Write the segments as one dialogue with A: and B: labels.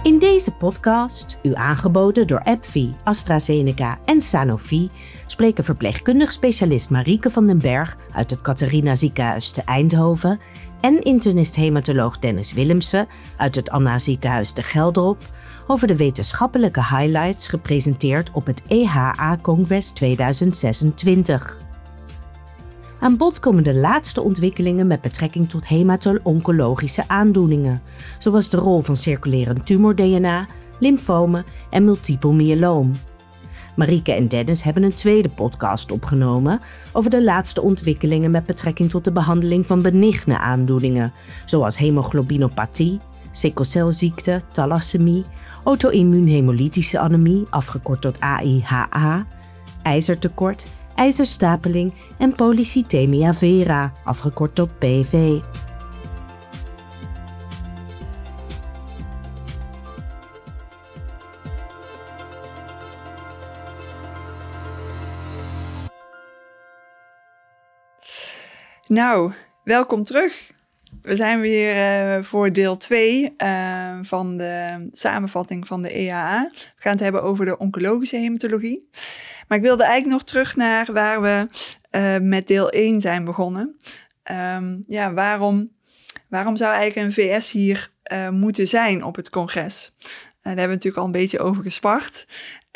A: In deze podcast, u aangeboden door AbbVie, AstraZeneca en Sanofi, spreken verpleegkundig specialist Marieke van den Berg uit het Catharina Ziekenhuis te Eindhoven en internist-hematoloog Dennis Willemsen uit het Anna Ziekenhuis te Geldrop over de wetenschappelijke highlights gepresenteerd op het EHA Congress 2026. Aan bod komen de laatste ontwikkelingen met betrekking tot hemato-oncologische aandoeningen, zoals de rol van circulerend tumor-DNA, lymfomen en multiple myeloom. Marieke en Dennis hebben een tweede podcast opgenomen over de laatste ontwikkelingen met betrekking tot de behandeling van benigne aandoeningen, zoals hemoglobinopathie, sikkelcelziekte, thalassemie, auto-immuunhemolytische anemie, afgekort tot AIHA, ijzertekort, ijzerstapeling en polycythemia vera, afgekort tot PV.
B: Nou, welkom terug. We zijn weer voor deel 2 van de samenvatting van de EHA. We gaan het hebben over de oncologische hematologie. Maar ik wilde eigenlijk nog terug naar waar we met deel 1 zijn begonnen. Waarom zou eigenlijk een VS hier moeten zijn op het congres? Daar hebben we natuurlijk al een beetje over gespart.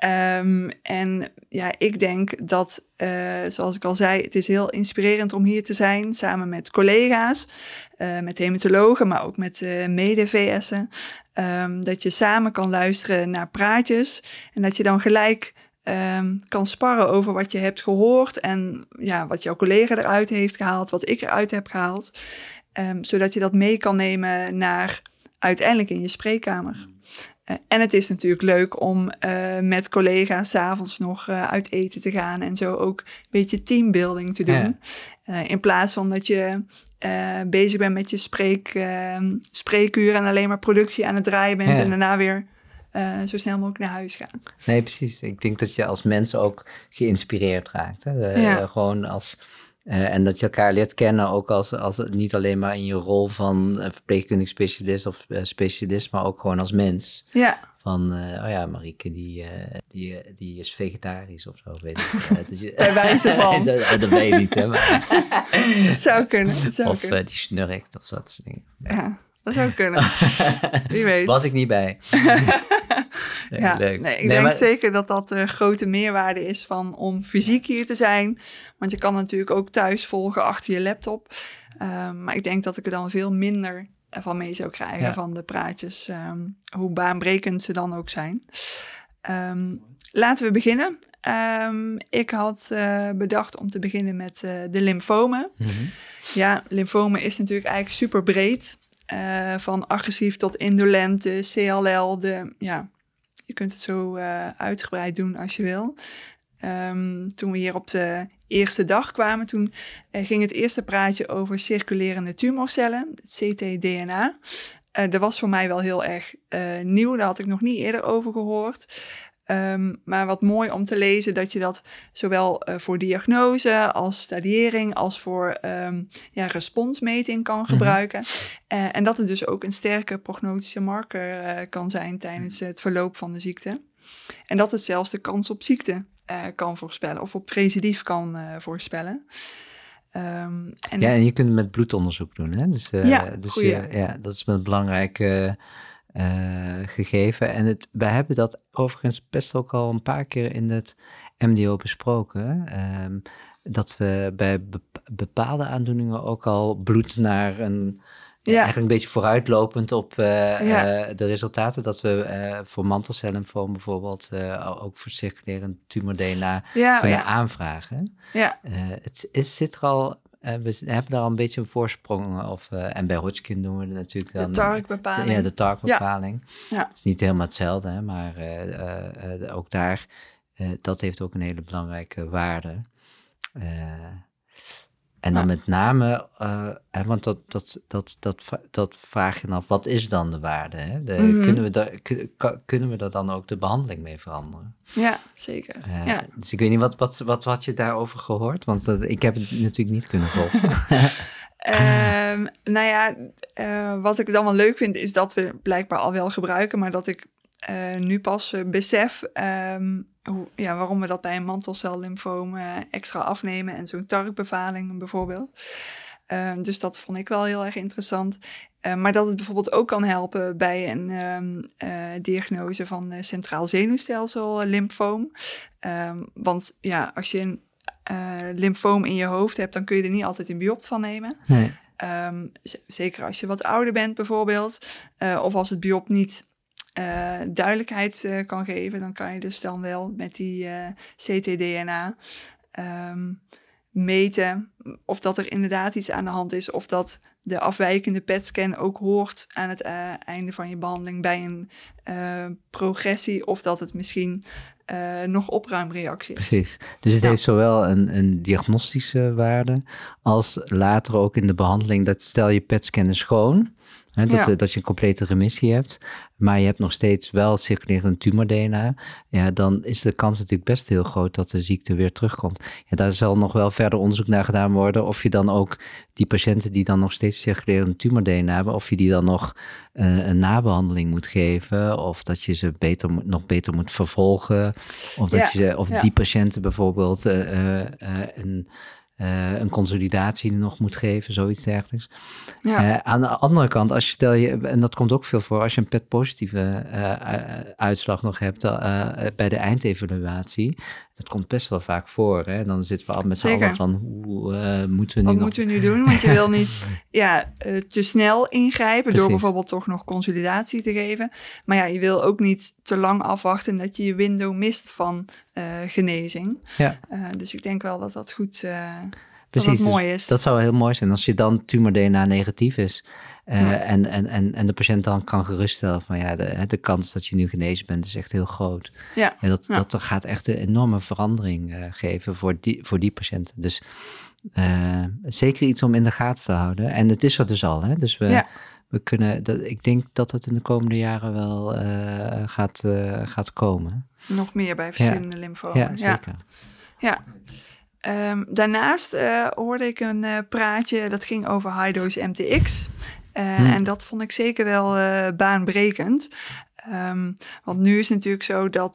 B: Ik denk dat, zoals ik al zei, het is heel inspirerend om hier te zijn, samen met collega's, met hematologen, maar ook met mede-VS'en. Dat je samen kan luisteren naar praatjes en dat je dan gelijk kan sparren over wat je hebt gehoord en wat jouw collega eruit heeft gehaald, wat ik eruit heb gehaald. Zodat je dat mee kan nemen naar uiteindelijk in je spreekkamer. En het is natuurlijk leuk om met collega's 's avonds nog uit eten te gaan en zo ook een beetje teambuilding te doen. Ja. In plaats van dat je bezig bent met je spreekuur en alleen maar productie aan het draaien bent en daarna weer zo snel mogelijk naar huis gaat.
C: Nee, precies. Ik denk dat je als mens ook geïnspireerd raakt. Hè? Gewoon als... en dat je elkaar leert kennen, ook als niet alleen maar in je rol van verpleegkundig specialist of specialist, maar ook gewoon als mens. Ja. Van, Marieke, die is vegetarisch of zo, weet ik.
B: Bij wijze van.
C: Dat weet je niet, hè. Maar...
B: Het zou kunnen.
C: Die snurkt of dat soort dingen.
B: Ja, dat zou kunnen. Wie weet.
C: Was ik niet bij.
B: Leuk. Nee, ik denk zeker dat dat de grote meerwaarde is om fysiek hier te zijn. Want je kan natuurlijk ook thuis volgen achter je laptop. Maar ik denk dat ik er dan veel minder van mee zou krijgen van de praatjes. Hoe baanbrekend ze dan ook zijn. Laten we beginnen. Ik had bedacht om te beginnen met de lymfomen. Mm-hmm. Ja, lymfomen is natuurlijk eigenlijk super breed. Van agressief tot indolent, de CLL, je kunt het zo uitgebreid doen als je wil. Toen we hier op de eerste dag kwamen, toen ging het eerste praatje over circulerende tumorcellen, het ctDNA. Dat was voor mij wel heel erg nieuw, daar had ik nog niet eerder over gehoord. Maar wat mooi om te lezen dat je dat zowel voor diagnose als stadiëring als voor responsmeting kan gebruiken. En dat het dus ook een sterke prognostische marker kan zijn tijdens het verloop van de ziekte. En dat het zelfs de kans op ziekte kan voorspellen of op recidief kan voorspellen.
C: En je kunt het met bloedonderzoek doen, hè? Dus dat is een belangrijke... gegeven. En we hebben dat overigens best ook al een paar keer in het MDO besproken. Dat we bij bepaalde aandoeningen ook al bloed naar eigenlijk een beetje vooruitlopend op de resultaten. Dat we voor mantelcellymfoom bijvoorbeeld ook voor circulerend tumor-DNA kunnen aanvragen. Ja. Het zit er al... we hebben daar al een beetje een voorsprong. En bij Hodgkin doen we natuurlijk dan...
B: De TARC-bepaling.
C: De TARC-bepaling.
B: Ja.
C: Het is niet helemaal hetzelfde, hè, maar ook daar... dat heeft ook een hele belangrijke waarde. En dan met name... want dat vraag je dan af, wat is dan de waarde? Hè? Kunnen we daar dan ook de behandeling mee veranderen?
B: Ja, zeker.
C: Dus ik weet niet, wat had je daarover gehoord? Want ik heb het natuurlijk niet kunnen volgen.
B: Wat ik dan wel leuk vind is dat we blijkbaar al wel gebruiken, maar dat ik nu pas besef waarom we dat bij een mantelcellymfoom extra afnemen en zo'n TARC-bevaling bijvoorbeeld. Dus dat vond ik wel heel erg interessant. Maar dat het bijvoorbeeld ook kan helpen bij een diagnose van centraal zenuwstelsel lymfoom. Want ja, als je een lymfoom in je hoofd hebt, dan kun je er niet altijd een biopt van nemen.
C: Nee.
B: Zeker als je wat ouder bent bijvoorbeeld. Of als het biopt niet duidelijkheid kan geven, dan kan je dus dan wel met die ctDNA meten of dat er inderdaad iets aan de hand is, of dat de afwijkende PET-scan ook hoort aan het einde van je behandeling bij een progressie, of dat het misschien nog opruimreactie is.
C: Precies. Dus het heeft zowel een diagnostische waarde als later ook in de behandeling. Dat stel je PET-scan is schoon, dat je een complete remissie hebt, maar je hebt nog steeds wel circulerend tumor-DNA, ja, dan is de kans natuurlijk best heel groot dat de ziekte weer terugkomt. Ja, daar zal nog wel verder onderzoek naar gedaan worden, of je dan ook die patiënten die dan nog steeds circulerend tumor-DNA hebben, of je die dan nog een nabehandeling moet geven, of dat je ze nog beter moet vervolgen, of die patiënten bijvoorbeeld een consolidatie nog moet geven, zoiets dergelijks. Ja. Aan de andere kant, en dat komt ook veel voor, als je een PET-positieve uitslag nog hebt bij de eindevaluatie, dat komt best wel vaak voor. Hè? Dan zitten we al met z'n allen van, hoe moeten we nu
B: Wat moeten we nu doen? Want je wil niet te snel ingrijpen door bijvoorbeeld toch nog consolidatie te geven. Maar ja, je wil ook niet te lang afwachten dat je window mist van genezing. Ja. Dus ik denk wel dat dat goed
C: Precies,
B: dat mooi is.
C: Dat zou heel mooi zijn als je dan tumor-DNA negatief is. En de patiënt dan kan geruststellen van de kans dat je nu genezen bent is echt heel groot. Ja. En dat gaat echt een enorme verandering geven voor die patiënten. Dus zeker iets om in de gaten te houden. En het is er dus al. Hè? Dus we kunnen, ik denk dat het in de komende jaren wel gaat komen.
B: Nog meer bij verschillende lymfomen.
C: Ja, zeker.
B: Ja. Daarnaast hoorde ik een praatje dat ging over high-dose MTX. En dat vond ik zeker wel baanbrekend. Want nu is het natuurlijk zo dat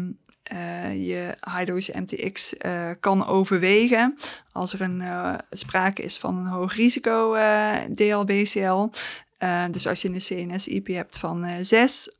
B: je high-dose MTX kan overwegen als er sprake is van een hoog risico DLBCL. Dus als je een CNS-IP hebt van 6...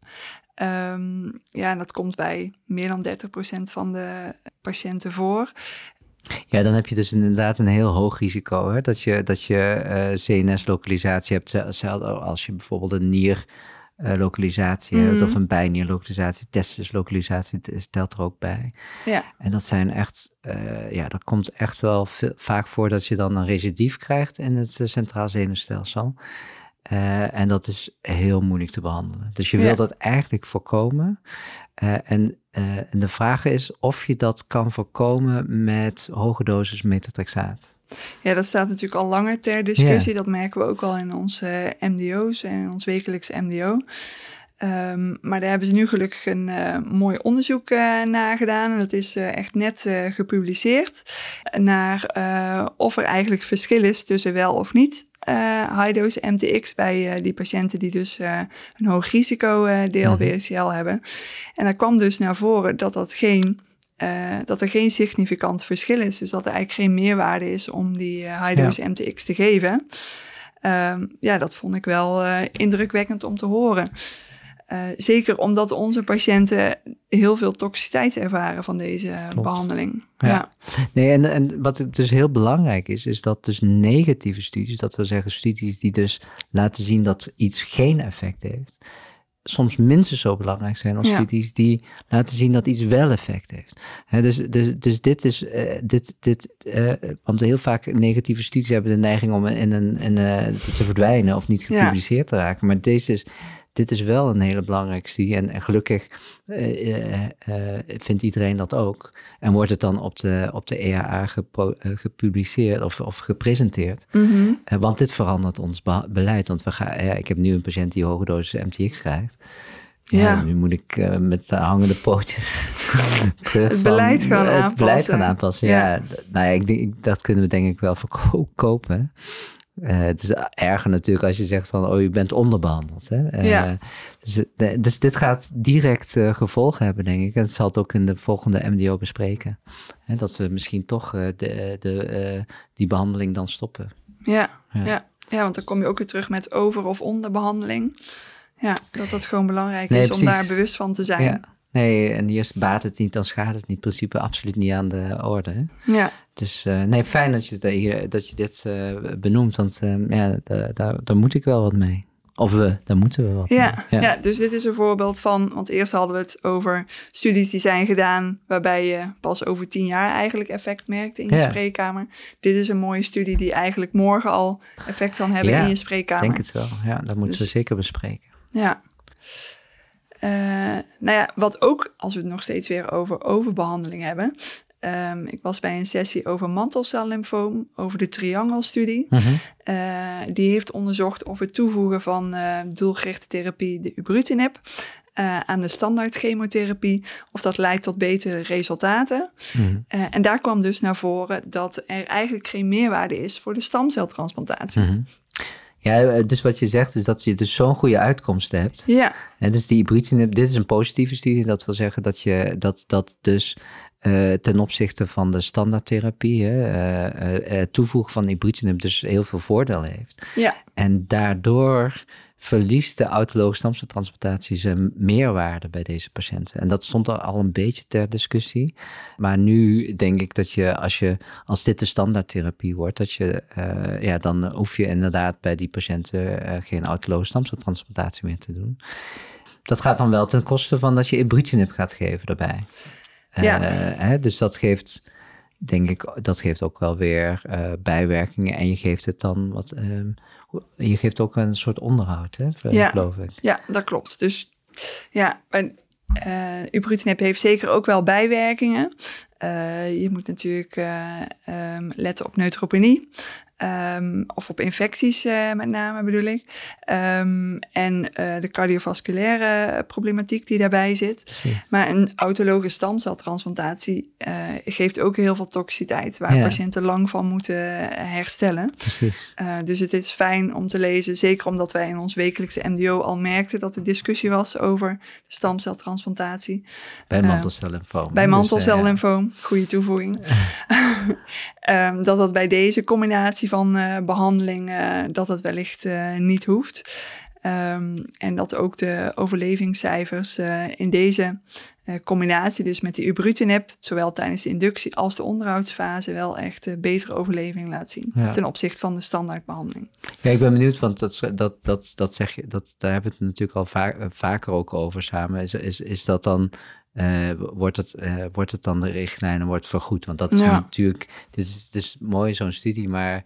B: en dat komt bij meer dan 30% van de patiënten voor.
C: Ja, dan heb je dus inderdaad een heel hoog risico, hè? Dat je CNS-localisatie hebt. Als je bijvoorbeeld een nierlocalisatie hebt of een bijnierlocalisatie, testis-localisatie stelt er ook bij. Ja. En dat zijn echt, dat komt echt wel vaak voor dat je dan een recidief krijgt in het centraal zenuwstelsel. En dat is heel moeilijk te behandelen. Dus je wilt dat eigenlijk voorkomen. En de vraag is of je dat kan voorkomen met hoge dosis methotrexaat.
B: Ja, dat staat natuurlijk al langer ter discussie. Ja. Dat merken we ook al in onze MDO's en ons wekelijkse MDO. Maar daar hebben ze nu gelukkig een mooi onderzoek naar gedaan. En dat is echt net gepubliceerd. Naar of er eigenlijk verschil is tussen wel of niet high-dose MTX bij die patiënten die dus een hoog risico DLBCL hebben. En daar kwam dus naar voren dat er geen significant verschil is. Dus dat er eigenlijk geen meerwaarde is om die high-dose MTX te geven. Dat vond ik wel indrukwekkend om te horen. Zeker omdat onze patiënten heel veel toxiciteit ervaren van deze behandeling. Ja.
C: Nee, en wat het dus heel belangrijk is dat dus negatieve studies, dat wil zeggen studies die dus laten zien dat iets geen effect heeft, soms minstens zo belangrijk zijn als studies die laten zien dat iets wel effect heeft. Dus dit is, want heel vaak negatieve studies hebben de neiging om te verdwijnen of niet gepubliceerd te raken, maar dit is wel een hele belangrijke studie en gelukkig vindt iedereen dat ook. En wordt het dan op de EAA gepubliceerd of gepresenteerd. Mm-hmm. Want dit verandert ons beleid. Want ik heb nu een patiënt die hoge dosis MTX krijgt. Ja, nu moet ik met de hangende pootjes terug
B: het beleid gaan aanpassen.
C: Ja, nou ja, dat kunnen we denk ik wel verkopen. Het is erger natuurlijk als je zegt van, je bent onderbehandeld. Hè? Dus dit gaat direct gevolgen hebben, denk ik. En het zal het ook in de volgende MDO bespreken. Dat we misschien toch die behandeling dan stoppen.
B: Ja, want dan kom je ook weer terug met over- of onderbehandeling. Ja, dat gewoon belangrijk is om daar bewust van te zijn.
C: Ja. Nee, en eerst baat het niet, dan schaadt het niet. In principe absoluut niet aan de orde. Hè?
B: Ja.
C: Dus fijn dat je dit benoemt, want daar moet ik wel wat mee. Of daar moeten we wat mee.
B: Ja, dus dit is een voorbeeld van, want eerst hadden we het over studies die zijn gedaan, waarbij je pas over 10 jaar eigenlijk effect merkt in je spreekkamer. Dit is een mooie studie die eigenlijk morgen al effect kan hebben in je spreekkamer.
C: Ik denk het wel. Ja, dat moeten we zeker bespreken.
B: Ja. Wat ook, als we het nog steeds weer over overbehandeling hebben. Ik was bij een sessie over mantelcellymfoom, over de triangelstudie. Die heeft onderzocht of het toevoegen van doelgerichte therapie, de ibrutinib, aan de standaard chemotherapie, of dat leidt tot betere resultaten. En daar kwam dus naar voren dat er eigenlijk geen meerwaarde is voor de stamceltransplantatie.
C: Ja, dus wat je zegt is dat je dus zo'n goede uitkomst hebt. Ja. En dus die ibrutinib, dit is een positieve studie. Dat wil zeggen dat dus ten opzichte van de standaardtherapie, toevoegen van ibrutinib dus heel veel voordeel heeft. Ja. En daardoor verliest de autologische stamceltransplantatie zijn meerwaarde bij deze patiënten. En dat stond al een beetje ter discussie. Maar nu denk ik dat als dit de standaardtherapie wordt, dat dan hoef je inderdaad bij die patiënten geen autologische stamceltransplantatie meer te doen. Dat gaat dan wel ten koste van dat je ibrutinib gaat geven daarbij. Dus dat geeft, denk ik, ook wel weer bijwerkingen. En je geeft het dan je geeft ook een soort onderhoud, geloof ik. Ja,
B: dat klopt. Dus ibrutinib heeft zeker ook wel bijwerkingen. Je moet natuurlijk letten op neutropenie. Of op infecties met name bedoel ik. En de cardiovasculaire problematiek die daarbij zit. Precies. Maar een autologische stamceltransplantatie geeft ook heel veel toxiciteit, waar patiënten lang van moeten herstellen. Dus het is fijn om te lezen, zeker omdat wij in ons wekelijkse MDO al merkten dat er discussie was over de stamceltransplantatie.
C: Bij mantelcellymfoom.
B: Bij mantelcellymfoom, goede toevoeging. Dat bij deze combinatie van behandeling, dat het wellicht niet hoeft. En dat ook de overlevingscijfers in deze combinatie, dus met de ibrutinib, zowel tijdens de inductie als de onderhoudsfase, wel echt betere overleving laat zien ten opzichte van de standaardbehandeling.
C: Ja, ik ben benieuwd, want dat zeg je, daar hebben we het natuurlijk al vaker ook over samen. Is dat dan wordt het dan de richtlijn en wordt vergoed? Want dat is natuurlijk, dit is mooi zo'n studie, maar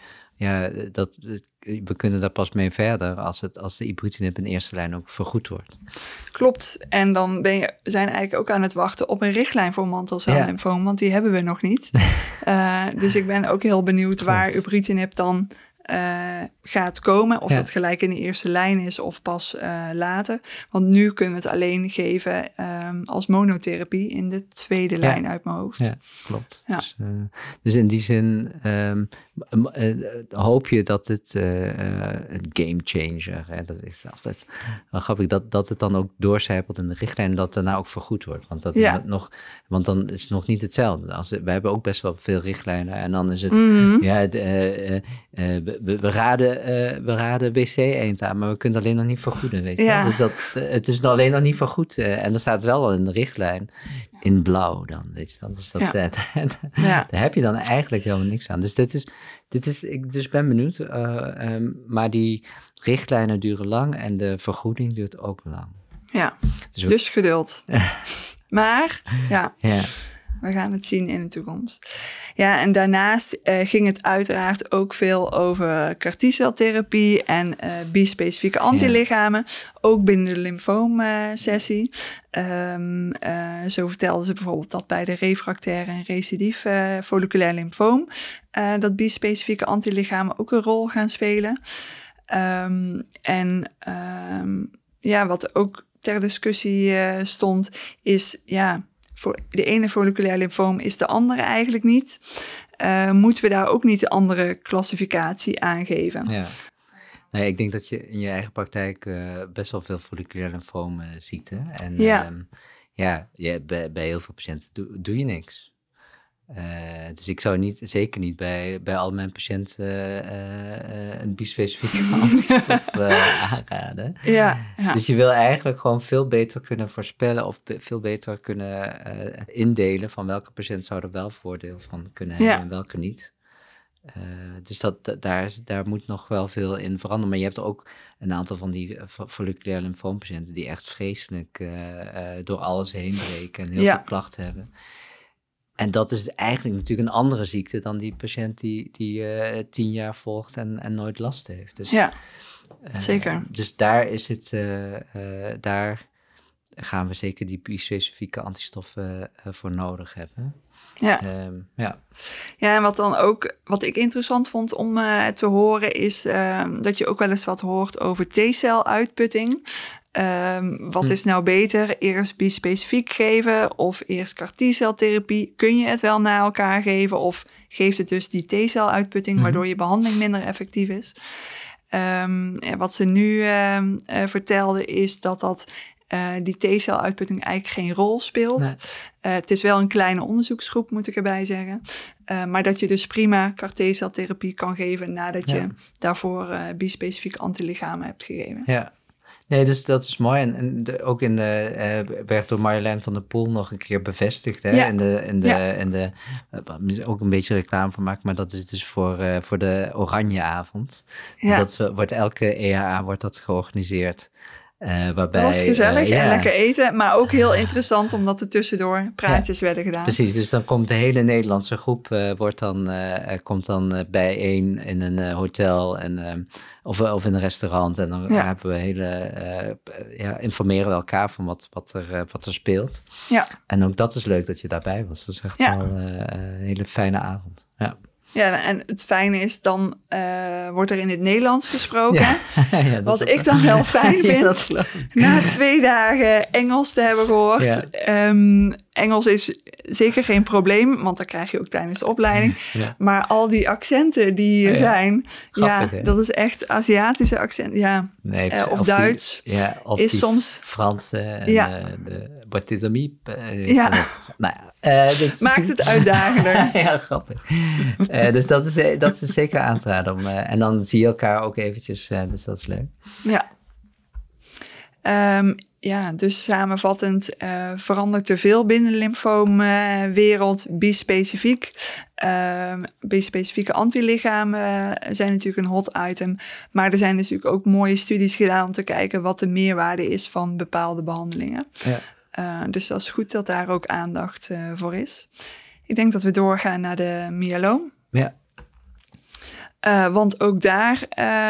C: we kunnen daar pas mee verder als de ibrutinib in eerste lijn ook vergoed wordt.
B: Klopt, en dan zijn eigenlijk ook aan het wachten op een richtlijn voor mantelcellymfoom, want die hebben we nog niet. Dus ik ben ook heel benieuwd waar ibrutinib dan gaat komen. Of dat gelijk in de eerste lijn is of pas later. Want nu kunnen we het alleen geven als monotherapie in de tweede lijn uit mijn hoofd. Ja,
C: klopt. Ja. Dus in die zin hoop je dat het een game changer, dat is altijd wel grappig, dat het dan ook doorcijpelt in de richtlijn en dat daarna ook vergoed wordt. Want want dan is het nog niet hetzelfde. We hebben ook best wel veel richtlijnen en dan is het we raden BC-eend aan, maar we kunnen het alleen nog niet vergoeden, weet je. Ja. Dus het is alleen nog niet vergoed. En er staat wel al in de richtlijn in blauw dan, weet je. Dus daar heb je dan eigenlijk helemaal niks aan. Dus ik ben benieuwd. Maar die richtlijnen duren lang en de vergoeding duurt ook lang.
B: Ja, dus geduld. Maar, we gaan het zien in de toekomst. Ja, en daarnaast ging het uiteraard ook veel over CAR-T-celtherapie en bispecifieke antilichamen. Ook binnen de lymfoomsessie. Zo vertelden ze bijvoorbeeld dat bij de refractaire en recidief folliculair lymfoom dat bispecifieke antilichamen ook een rol gaan spelen. Wat ook ter discussie stond, is voor de ene folliculair lymfoom is de andere eigenlijk niet. moeten we daar ook niet de andere klassificatie aangeven.
C: Ja. Nee, ik denk dat je in je eigen praktijk best wel veel folliculair lymfoom ziet. Hè? En bij heel veel patiënten doe je niks. Dus ik zou zeker niet bij al mijn patiënten een bispecifieke antistof aanraden.
B: Ja.
C: Dus je wil eigenlijk gewoon veel beter kunnen voorspellen of veel beter kunnen indelen van welke patiënt zou er wel voordeel van kunnen hebben en welke niet. Dus daar moet nog wel veel in veranderen. Maar je hebt er ook een aantal van die folliculair lymfoompatiënten die echt vreselijk door alles heen breken en heel veel klachten hebben. En dat is eigenlijk natuurlijk een andere ziekte dan die patiënt die 10 jaar volgt en nooit last heeft. Dus,
B: zeker.
C: Dus daar is het, daar gaan we zeker die bispecifieke antistoffen voor nodig hebben.
B: Ja. Ja, en wat ik interessant vond om te horen is dat je ook wel eens wat hoort over T-cel-uitputting. Wat is nou beter? Eerst bispecifiek geven of eerst CAR-T-celtherapie? Kun je het wel na elkaar geven of geeft het dus die T-cel-uitputting waardoor je behandeling minder effectief is? Wat ze nu vertelde is dat die T-cel-uitputting eigenlijk geen rol speelt. Nee. Het is wel een kleine onderzoeksgroep, moet ik erbij zeggen. Maar dat je dus prima CAR-T-celtherapie kan geven nadat je daarvoor bispecifiek antilichamen hebt gegeven.
C: Ja. Nee, dus dat is mooi. En ook werd door Marjolein van der Poel nog een keer bevestigd. Hè? Ja. Ook een beetje reclame van maken, maar dat is dus voor de Oranjeavond. Ja. Dus dat wordt elke EHA wordt dat georganiseerd. Waarbij,
B: dat was gezellig en lekker eten, maar ook heel interessant omdat er tussendoor praatjes werden gedaan.
C: Precies, dus dan komt de hele Nederlandse groep komt dan bijeen in een hotel of in een restaurant en dan hebben we informeren we elkaar van wat er speelt. Ja. En ook dat is leuk dat je daarbij was. Dat is echt wel een hele fijne avond. Ja.
B: Ja, en het fijne is, dan wordt er in het Nederlands gesproken. Ja, wat ik dan wel fijn vind, na 2 dagen Engels te hebben gehoord. Ja. Engels is zeker geen probleem, want dat krijg je ook tijdens de opleiding. Ja. Maar al die accenten die hier zijn, grappig, dat is echt Aziatische accenten. Ja. Nee, of Duits.
C: Of
B: soms
C: Frans en de Barthélemy.
B: Maakt het uitdagender.
C: Ja, grappig. Dus dat is zeker aan te raden. En dan zie je elkaar ook eventjes, dus dat is leuk.
B: Ja. Dus samenvattend verandert er veel binnen de lymfoomwereld bispecifiek. Bispecifieke antilichamen zijn natuurlijk een hot item. Maar er zijn natuurlijk ook mooie studies gedaan om te kijken wat de meerwaarde is van bepaalde behandelingen. Ja. Dus dat is goed dat daar ook aandacht voor is. Ik denk dat we doorgaan naar de myeloom.
C: Ja.
B: Want ook daar,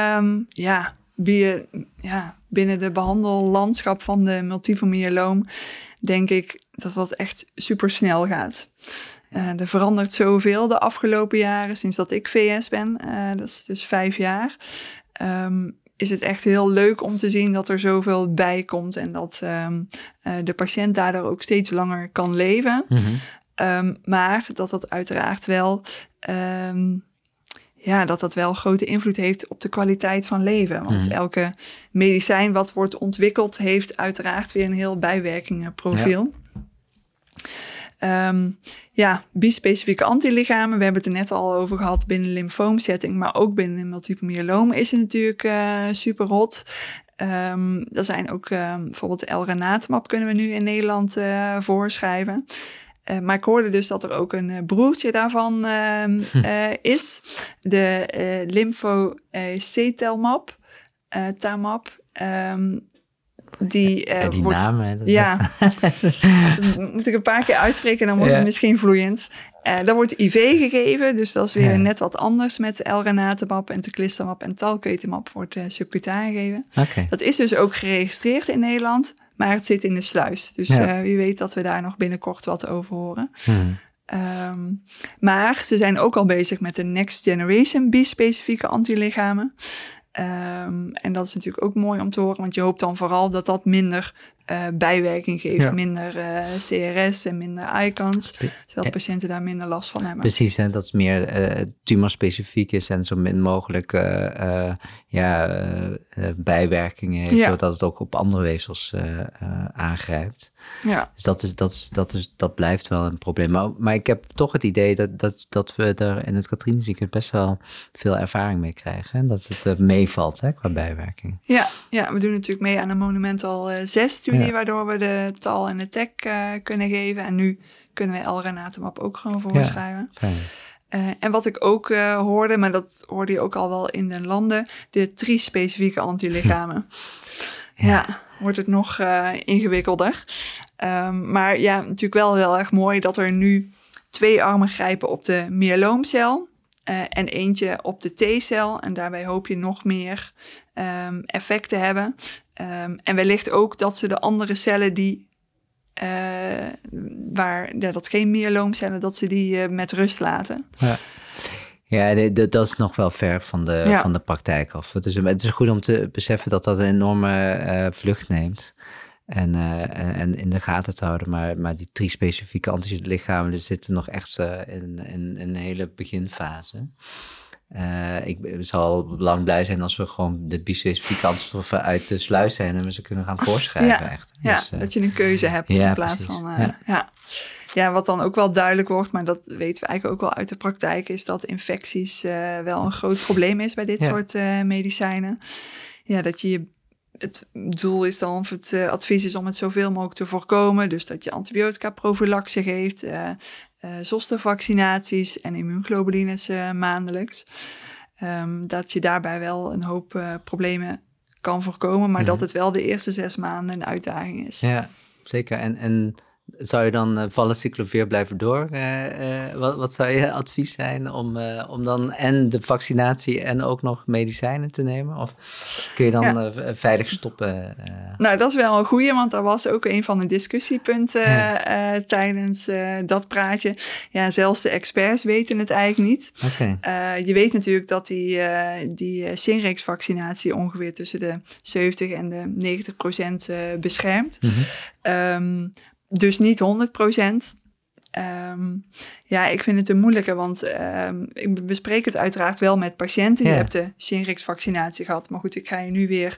B: binnen de behandellandschap van de multiple myeloom, denk ik dat dat echt super snel gaat. Er verandert zoveel de afgelopen jaren, sinds dat ik VS ben. Dat is dus 5 jaar. Is het echt heel leuk om te zien dat er zoveel bij komt en dat de patiënt daardoor ook steeds langer kan leven. Mm-hmm. Maar dat uiteraard wel dat wel grote invloed heeft op de kwaliteit van leven. Want elke medicijn wat wordt ontwikkeld heeft uiteraard weer een heel bijwerkingenprofiel. Bispecifieke antilichamen, we hebben het er net al over gehad binnen de lymfoomsetting, maar ook binnen de multiple myeloom is het natuurlijk super hot. Er zijn ook bijvoorbeeld elranatamab kunnen we nu in Nederland voorschrijven. Maar ik hoorde dus dat er ook een broertje daarvan is. De lymfocetelmab, Tamab. Die
C: naam, hè?
B: Dat moet ik een paar keer uitspreken, dan wordt het misschien vloeiend. Daar wordt IV gegeven, dus dat is weer net wat anders met elranatamab en teclistamab en talquetamab wordt subcutaan gegeven.
C: Okay.
B: Dat is dus ook geregistreerd in Nederland, maar het zit in de sluis. Dus wie weet dat we daar nog binnenkort wat over horen. Maar ze zijn ook al bezig met de next generation bispecifieke antilichamen. En dat is natuurlijk ook mooi om te horen, want je hoopt dan vooral dat dat minder bijwerking geeft. Minder CRS en minder ICANS. Zodat patiënten daar minder last van hebben.
C: Precies, en dat het meer tumorspecifiek is en zo min mogelijk bijwerkingen heeft, zodat het ook op andere weefsels aangrijpt. Ja. Dus dat blijft wel een probleem. Maar ik heb toch het idee dat we er in het Catharina ziekenhuis best wel veel ervaring mee krijgen. En dat het meevalt qua bijwerking.
B: Ja, we doen natuurlijk mee aan de Monumental 6-studie, waardoor we de TAL en de TEC kunnen geven. En nu kunnen we elranatumab ook gewoon voorschrijven. En wat ik ook hoorde, maar dat hoorde je ook al wel in de landen, de tri-specifieke antilichamen. Wordt het nog ingewikkelder. Maar natuurlijk wel heel erg mooi dat er nu 2 armen grijpen op de myeloomcel en eentje op de T-cel. En daarbij hoop je nog meer effect te hebben. En wellicht ook dat ze de andere cellen die dat geen myeloomcellen, dat ze die met rust laten.
C: Ja, dat is nog wel ver van de praktijk af. Het is goed om te beseffen dat een enorme vlucht neemt. En in de gaten te houden. Maar die tri-specifieke antilichamen zitten nog echt in een hele beginfase. Ik zal lang blij zijn als we gewoon de bispecifieke antistoffen uit de sluis zijn en we ze kunnen gaan voorschrijven. Dus,
B: dat je een keuze hebt in plaats van... Ja, wat dan ook wel duidelijk wordt, maar dat weten we eigenlijk ook wel uit de praktijk, is dat infecties wel een groot probleem is bij dit soort medicijnen. Ja, dat het doel is dan, of het advies is om het zoveel mogelijk te voorkomen. Dus dat je antibiotica-prophylaxe geeft, zostervaccinaties en immuunglobulines maandelijks. Dat je daarbij wel een hoop problemen kan voorkomen, maar dat het wel de eerste 6 maanden een uitdaging is.
C: Ja, zeker. En zou je dan valaciclovir blijven door? Wat zou je advies zijn om dan en de vaccinatie en ook nog medicijnen te nemen? Of kun je dan veilig stoppen?
B: Nou, dat is wel een goeie, want dat was ook een van de discussiepunten tijdens dat praatje. Ja, zelfs de experts weten het eigenlijk niet. Okay. Je weet natuurlijk dat die Shingrix-vaccinatie ongeveer tussen de 70 en de 90% beschermt. Mm-hmm. Dus niet 100%. Ik vind het een moeilijke, want ik bespreek het uiteraard wel met patiënten. Je hebt de Shingrix-vaccinatie gehad, maar goed, ik ga je nu weer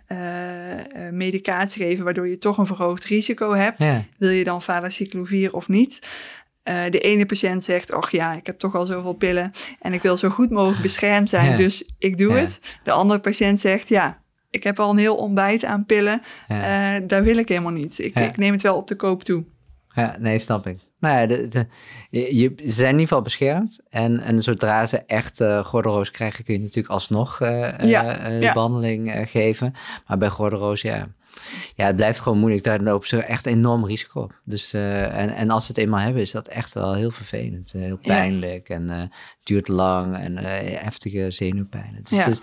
B: medicatie geven, waardoor je toch een verhoogd risico hebt. Ja. Wil je dan valaciclovir of niet? De ene patiënt zegt, ik heb toch al zoveel pillen en ik wil zo goed mogelijk beschermd zijn, dus ik doe het. De andere patiënt zegt, ik heb al een heel ontbijt aan pillen. Daar wil ik helemaal niet. Ik neem het wel op de koop toe.
C: Ja, nee, snap ik. Nou ja, ze zijn in ieder geval beschermd. En zodra ze echt gordelroos krijgen, kun je natuurlijk alsnog behandeling geven. Maar bij gordelroos, het blijft gewoon moeilijk. Daar lopen ze echt enorm risico op. Dus, en als ze het eenmaal hebben, is dat echt wel heel vervelend. Heel pijnlijk en duurt lang en heftige zenuwpijn. Dus,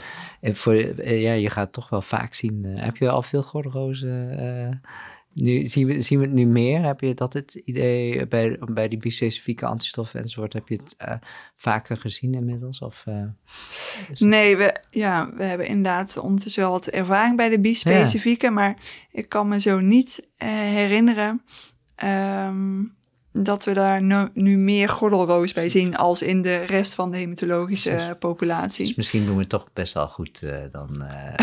C: je gaat het toch wel vaak zien. Heb je al veel gordelrozen? Nu zien we het nu meer. Heb je dat het idee bij die bispecifieke antistoffen enzovoort? Heb je het vaker gezien inmiddels?
B: Nee, we hebben inderdaad ondertussen wel wat ervaring bij de bispecifieke, maar ik kan me zo niet herinneren dat we daar nu meer gordelroos bij zien als in de rest van de hematologische populatie.
C: Dus misschien doen we het toch best wel goed dan.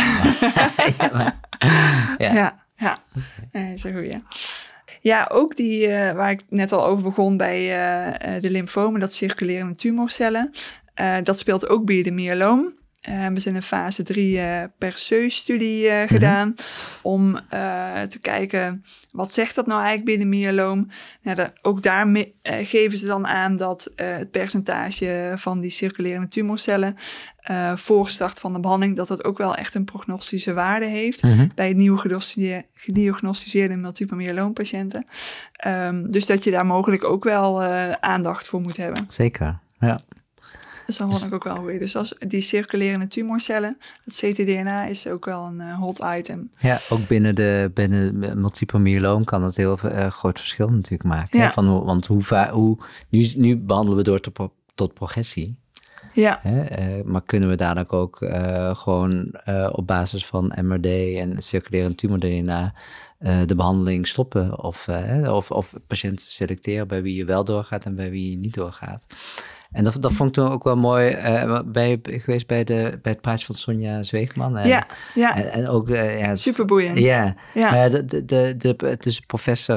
B: Zo goed, ja. Ja, ook die waar ik net al over begon bij de lymfomen, dat circulerende tumorcellen. Dat speelt ook bij de myeloom. We zijn een fase 3 Perseus-studie gedaan om te kijken, wat zegt dat nou eigenlijk bij de myeloom? Ook daar geven ze dan aan dat het percentage van die circulerende tumorcellen voor start van de behandeling, dat het ook wel echt een prognostische waarde heeft bij nieuw gediagnosticeerde multiple myeloompatiënten. Dus dat je daar mogelijk ook wel aandacht voor moet hebben.
C: Zeker, ja.
B: Dus dat vond ik ook wel goed. Dus als die circulerende tumorcellen, het ctDNA is ook wel een hot item.
C: Ja, ook binnen multiple myeloom kan dat heel groot verschil natuurlijk maken. Ja. Want nu behandelen we door tot progressie.
B: Ja.
C: Maar kunnen we dadelijk ook gewoon op basis van MRD en circulerend tumor-DNA de behandeling stoppen? Of patiënten selecteren bij wie je wel doorgaat en bij wie je niet doorgaat? En dat vond ik toen ook wel mooi. Ben je geweest bij het praatje van Sonja Zweegman? En ook...
B: superboeiend.
C: Ja. Het is een professor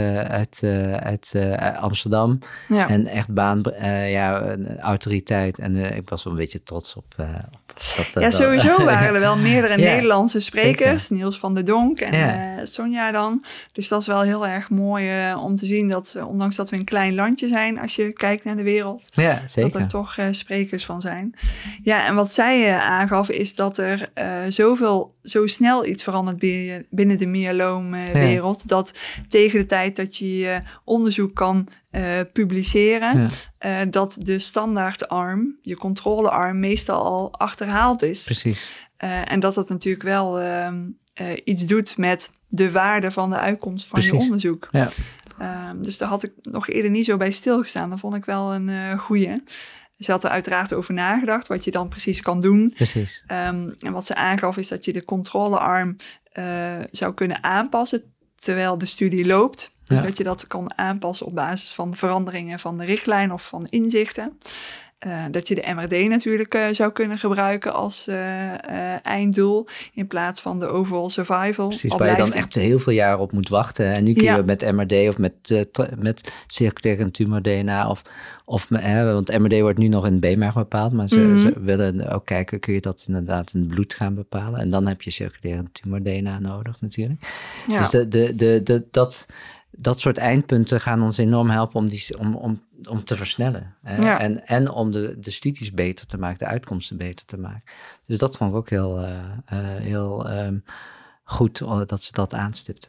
C: uit Amsterdam. Ja. En echt een autoriteit. En ik was wel een beetje trots op dat.
B: Sowieso waren er wel meerdere Nederlandse sprekers. Zeker. Niels van der Donk en Sonja dan. Dus dat is wel heel erg mooi om te zien dat, ondanks dat we een klein landje zijn, als je kijkt naar de wereld, dat er toch sprekers van zijn. Ja, en wat zij aangaf is dat er zo snel iets verandert binnen de myeloomwereld, dat tegen de tijd dat je onderzoek kan publiceren, dat de standaardarm, je controlearm, meestal al achterhaald is.
C: Precies.
B: En dat natuurlijk wel iets doet met de waarde van de uitkomst van je onderzoek. Ja. Dus daar had ik nog eerder niet zo bij stilgestaan. Dat vond ik wel een goeie. Ze had er uiteraard over nagedacht wat je dan precies kan doen.
C: Precies.
B: En wat ze aangaf is dat je de controlearm zou kunnen aanpassen terwijl de studie loopt. Dus dat je dat kan aanpassen op basis van veranderingen van de richtlijn of van inzichten. Dat je de MRD natuurlijk zou kunnen gebruiken als einddoel in plaats van de overall survival.
C: Precies, waar je dan echt heel veel jaren op moet wachten. En nu kun je met MRD of met circulaire tumor-DNA want MRD wordt nu nog in het beenmerg bepaald, maar ze willen ook kijken, kun je dat inderdaad in het bloed gaan bepalen? En dan heb je circulaire tumor-DNA nodig natuurlijk. Ja. Dus dat soort eindpunten gaan ons enorm helpen om te versnellen. En om de studies beter te maken, de uitkomsten beter te maken. Dus dat vond ik ook heel goed dat ze dat aanstipten.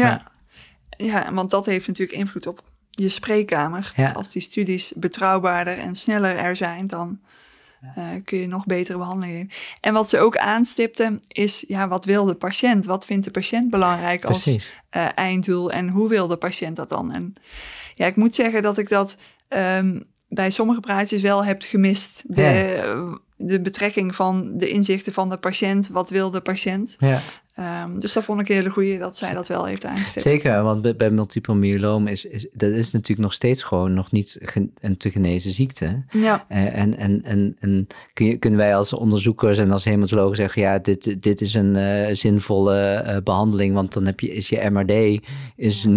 B: Ja, want dat heeft natuurlijk invloed op je spreekkamer. Ja. Als die studies betrouwbaarder en sneller er zijn, dan kun je nog betere behandelingen doen. En wat ze ook aanstipten is, wat wil de patiënt? Wat vindt de patiënt belangrijk als einddoel? En hoe wil de patiënt dat dan? En ik moet zeggen dat ik dat bij sommige praatjes wel heb gemist. De betrekking van de inzichten van de patiënt. Wat wil de patiënt? Ja. Dus dat vond ik een hele goeie dat zij dat wel heeft aangestipt.
C: Zeker, want bij multiple myeloom dat is natuurlijk nog steeds gewoon nog niet een te genezen ziekte. Ja. En kunnen wij als onderzoekers en als hematologen zeggen, dit is een zinvolle behandeling, want dan is je MRD is 0,00001.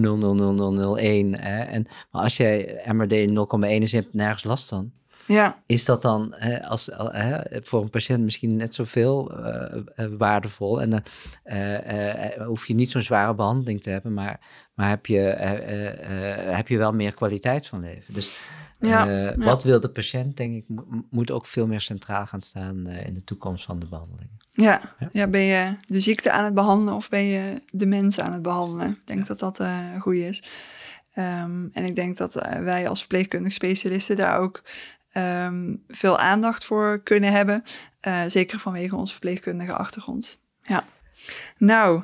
C: Maar als je MRD 0,1 is, je hebt nergens last van. Ja. Is dat dan voor een patiënt misschien net zoveel waardevol? En dan hoef je niet zo'n zware behandeling te hebben, maar heb je wel meer kwaliteit van leven. Dus wat wil de patiënt, denk ik, moet ook veel meer centraal gaan staan in de toekomst van de behandeling.
B: Ja, ben je de ziekte aan het behandelen of ben je de mens aan het behandelen? Ik denk dat dat goed is. En ik denk dat wij als verpleegkundig specialisten daar ook veel aandacht voor kunnen hebben. Zeker vanwege onze verpleegkundige achtergrond. Ja. Nou,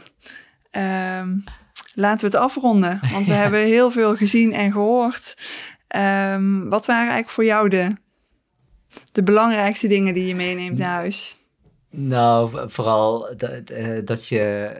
B: laten we het afronden. Want we hebben heel veel gezien en gehoord. Wat waren eigenlijk voor jou de belangrijkste dingen die je meeneemt naar huis?
C: Nou, vooral dat je...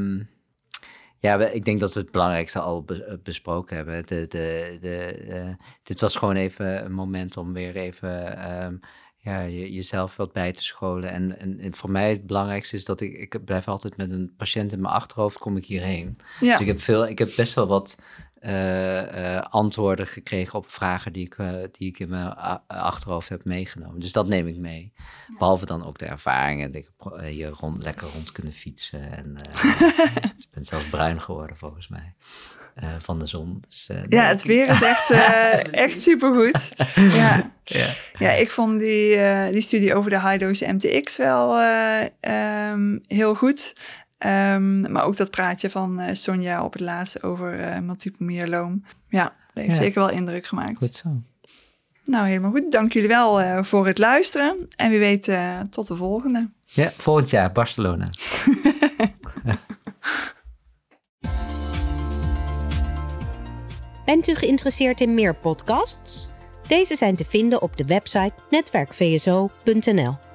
C: ik denk dat we het belangrijkste al besproken hebben. Dit was gewoon even een moment om weer even jezelf wat bij te scholen. En voor mij het belangrijkste is dat ik blijf altijd met een patiënt in mijn achterhoofd, kom ik hierheen. Ja. Dus ik heb best wel wat antwoorden gekregen op vragen die ik in mijn achterhoofd heb meegenomen. Dus dat neem ik mee. Ja. Behalve dan ook de ervaringen. Dat ik hier lekker rond kunnen fietsen. En ik ben zelfs bruin geworden volgens mij. Van de zon. Dus,
B: het weer is echt supergoed. Ja, ik vond die studie over de high-dose MTX wel heel goed. Maar ook dat praatje van Sonja op het laatste over multiple myeloom. Ja, dat heeft zeker wel indruk gemaakt.
C: Goed zo.
B: Nou, helemaal goed. Dank jullie wel voor het luisteren. En wie weet, tot de volgende.
C: Ja, volgend jaar Barcelona.
A: Bent u geïnteresseerd in meer podcasts? Deze zijn te vinden op de website netwerkvso.nl.